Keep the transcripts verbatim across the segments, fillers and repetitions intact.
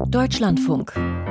Deutschlandfunk.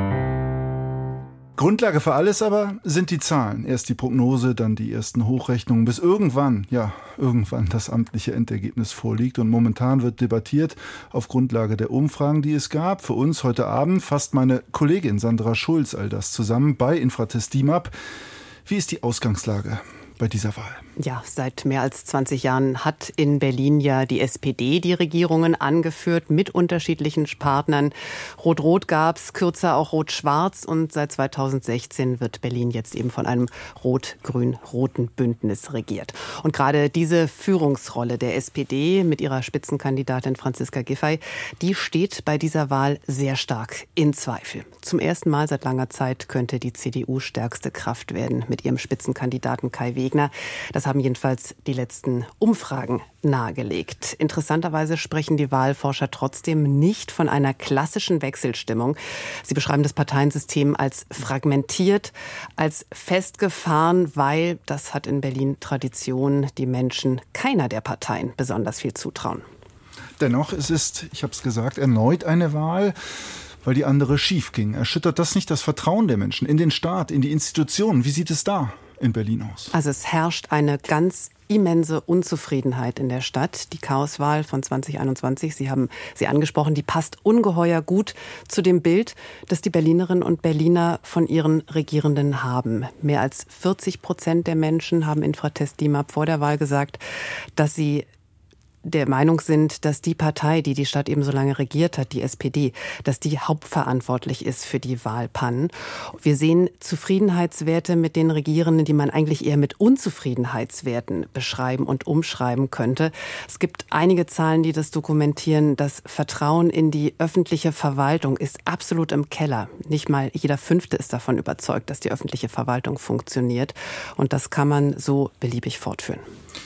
Grundlage für alles aber sind die Zahlen. Erst die Prognose, dann die ersten Hochrechnungen, bis irgendwann, ja, irgendwann das amtliche Endergebnis vorliegt. Und momentan wird debattiert auf Grundlage der Umfragen, die es gab. Für uns heute Abend fasst meine Kollegin Sandra Schulz all das zusammen bei Infratest DIMAP. Wie ist die Ausgangslage bei dieser Wahl? Ja, seit mehr als zwanzig Jahren hat in Berlin ja die S P D die Regierungen angeführt mit unterschiedlichen Partnern. Rot-Rot gab's, kürzer auch Rot-Schwarz, und seit zweitausendsechzehn wird Berlin jetzt eben von einem rot-grün-roten Bündnis regiert. Und gerade diese Führungsrolle der S P D mit ihrer Spitzenkandidatin Franziska Giffey, die steht bei dieser Wahl sehr stark in Zweifel. Zum ersten Mal seit langer Zeit könnte die C D U stärkste Kraft werden mit ihrem Spitzenkandidaten Kai Wegner. Das haben jedenfalls die letzten Umfragen nahegelegt. Interessanterweise sprechen die Wahlforscher trotzdem nicht von einer klassischen Wechselstimmung. Sie beschreiben das Parteiensystem als fragmentiert, als festgefahren, weil, das hat in Berlin Tradition, die Menschen keiner der Parteien besonders viel zutrauen. Dennoch, es ist, ich habe es gesagt, erneut eine Wahl, weil die andere schief ging. Erschüttert das nicht das Vertrauen der Menschen in den Staat, in die Institutionen? Wie sieht es da in Berlin aus? Also es herrscht eine ganz immense Unzufriedenheit in der Stadt. Die Chaoswahl von zwanzig einundzwanzig, Sie haben sie angesprochen, die passt ungeheuer gut zu dem Bild, das die Berlinerinnen und Berliner von ihren Regierenden haben. Mehr als vierzig Prozent der Menschen haben Infratest DIMAP vor der Wahl gesagt, dass sie der Meinung sind, dass die Partei, die die Stadt eben so lange regiert hat, die S P D, dass die hauptverantwortlich ist für die Wahlpannen. Wir sehen Zufriedenheitswerte mit den Regierenden, die man eigentlich eher mit Unzufriedenheitswerten beschreiben und umschreiben könnte. Es gibt einige Zahlen, die das dokumentieren. Das Vertrauen in die öffentliche Verwaltung ist absolut im Keller. Nicht mal jeder Fünfte ist davon überzeugt, dass die öffentliche Verwaltung funktioniert. Und das kann man so beliebig fortführen.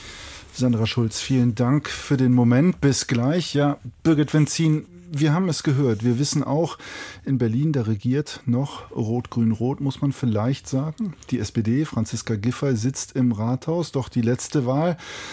Sandra Schulz, vielen Dank für den Moment. Bis gleich. Ja, Birgit Wenzin, wir haben es gehört. Wir wissen auch, in Berlin, da regiert noch Rot-Grün-Rot, muss man vielleicht sagen. Die S P D, Franziska Giffey, sitzt im Rathaus. Doch die letzte Wahl,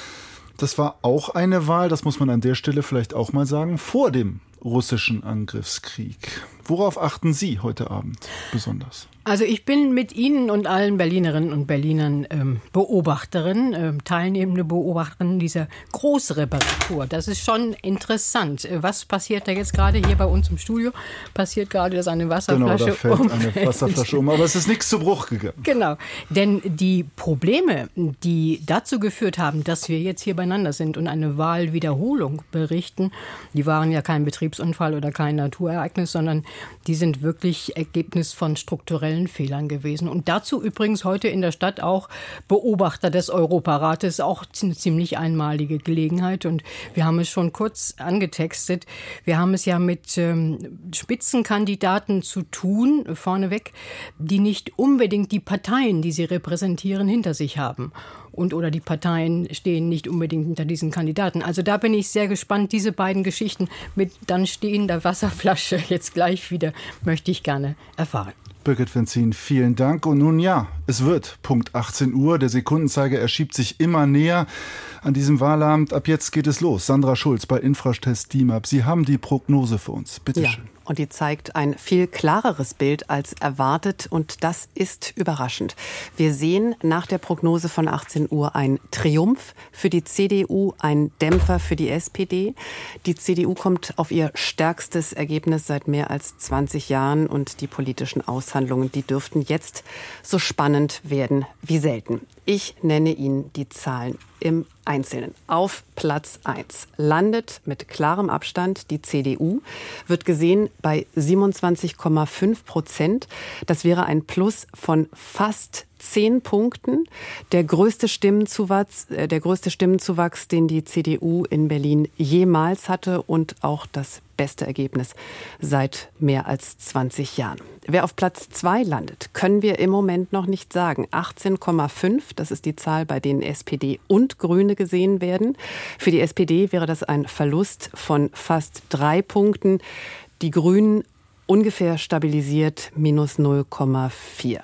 das war auch eine Wahl, das muss man an der Stelle vielleicht auch mal sagen, vor dem russischen Angriffskrieg. Worauf achten Sie heute Abend besonders? Also ich bin mit Ihnen und allen Berlinerinnen und Berlinern ähm, Beobachterin, ähm, teilnehmende Beobachterin dieser Großreparatur. Das ist schon interessant. Was passiert da jetzt gerade hier bei uns im Studio? Passiert gerade, dass eine Wasserflasche Genau, da fällt umfällt. eine Wasserflasche um, aber es ist nichts zu Bruch gegangen. Genau, denn die Probleme, die dazu geführt haben, dass wir jetzt hier beieinander sind und eine Wahlwiederholung berichten, die waren ja kein Betriebsunfall oder kein Naturereignis, sondern die sind wirklich Ergebnis von strukturellen Fehlern gewesen. Und dazu übrigens heute in der Stadt auch Beobachter des Europarates, auch eine ziemlich einmalige Gelegenheit. Und wir haben es schon kurz angetextet. Wir haben es ja mit ähm, Spitzenkandidaten zu tun, vorneweg, die nicht unbedingt die Parteien, die sie repräsentieren, hinter sich haben. Und oder die Parteien stehen nicht unbedingt hinter diesen Kandidaten. Also da bin ich sehr gespannt. Diese beiden Geschichten mit dann stehender Wasserflasche jetzt gleich wieder möchte ich gerne erfahren. Birgit Wenzin, vielen Dank. Und nun ja, es wird Punkt achtzehn Uhr. Der Sekundenzeiger erschiebt sich immer näher an diesem Wahlabend. Ab jetzt geht es los. Sandra Schulz bei Infratest DIMAP. Sie haben die Prognose für uns. Bitte ja. schön. Und die zeigt ein viel klareres Bild als erwartet. Und das ist überraschend. Wir sehen nach der Prognose von achtzehn Uhr einen Triumph für die C D U, einen Dämpfer für die S P D. Die C D U kommt auf ihr stärkstes Ergebnis seit mehr als zwanzig Jahren. Und die politischen Aushandlungen, die dürften jetzt so spannend werden wie selten. Ich nenne Ihnen die Zahlen im Einzelnen. Auf Platz eins landet mit klarem Abstand die C D U, wird gesehen bei siebenundzwanzig Komma fünf Prozent. Das wäre ein Plus von fast zehn Punkten. Der größte Stimmenzuwachs, äh, der größte Stimmenzuwachs, den die C D U in Berlin jemals hatte und auch das beste Ergebnis seit mehr als zwanzig Jahren. Wer auf Platz zwei landet, können wir im Moment noch nicht sagen. achtzehn Komma fünf, das ist die Zahl, bei denen S P D und Grüne gesehen werden. Für die S P D wäre das ein Verlust von fast drei Punkten. Die Grünen ungefähr stabilisiert minus null Komma vier.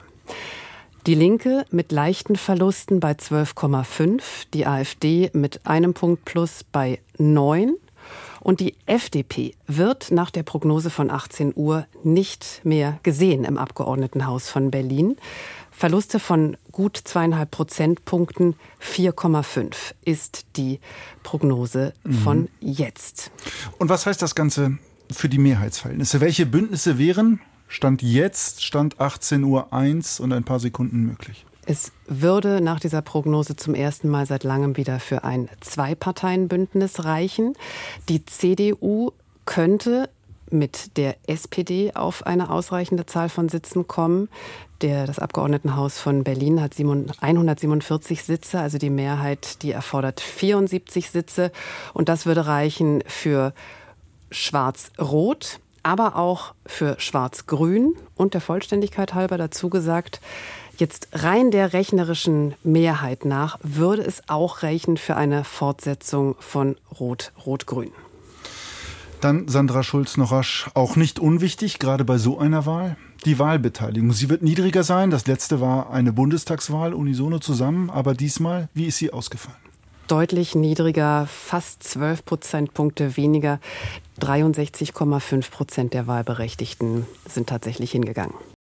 Die Linke mit leichten Verlusten bei zwölf Komma fünf, die AfD mit einem Punkt plus bei neun Und die F D P wird nach der Prognose von achtzehn Uhr nicht mehr gesehen im Abgeordnetenhaus von Berlin. Verluste von gut zweieinhalb Prozentpunkten, vier Komma fünf ist die Prognose mhm. von jetzt. Und was heißt das Ganze für die Mehrheitsverhältnisse? Welche Bündnisse wären Stand jetzt, Stand achtzehn Uhr eins und ein paar Sekunden möglich? Es würde nach dieser Prognose zum ersten Mal seit langem wieder für ein Zwei-Parteien-Bündnis reichen. Die C D U könnte mit der S P D auf eine ausreichende Zahl von Sitzen kommen. Der, das Abgeordnetenhaus von Berlin hat hundertsiebenundvierzig Sitze, also die Mehrheit, die erfordert vierundsiebzig Sitze. Und das würde reichen für Schwarz-Rot, aber auch für Schwarz-Grün. Und der Vollständigkeit halber dazu gesagt, jetzt rein der rechnerischen Mehrheit nach würde es auch reichen für eine Fortsetzung von Rot-Rot-Grün. Dann Sandra Schulz noch rasch, auch nicht unwichtig, gerade bei so einer Wahl, die Wahlbeteiligung. Sie wird niedriger sein. Das letzte war eine Bundestagswahl, unisono zusammen. Aber diesmal, wie ist sie ausgefallen? Deutlich niedriger, fast zwölf Prozentpunkte weniger. dreiundsechzig Komma fünf Prozent der Wahlberechtigten sind tatsächlich hingegangen.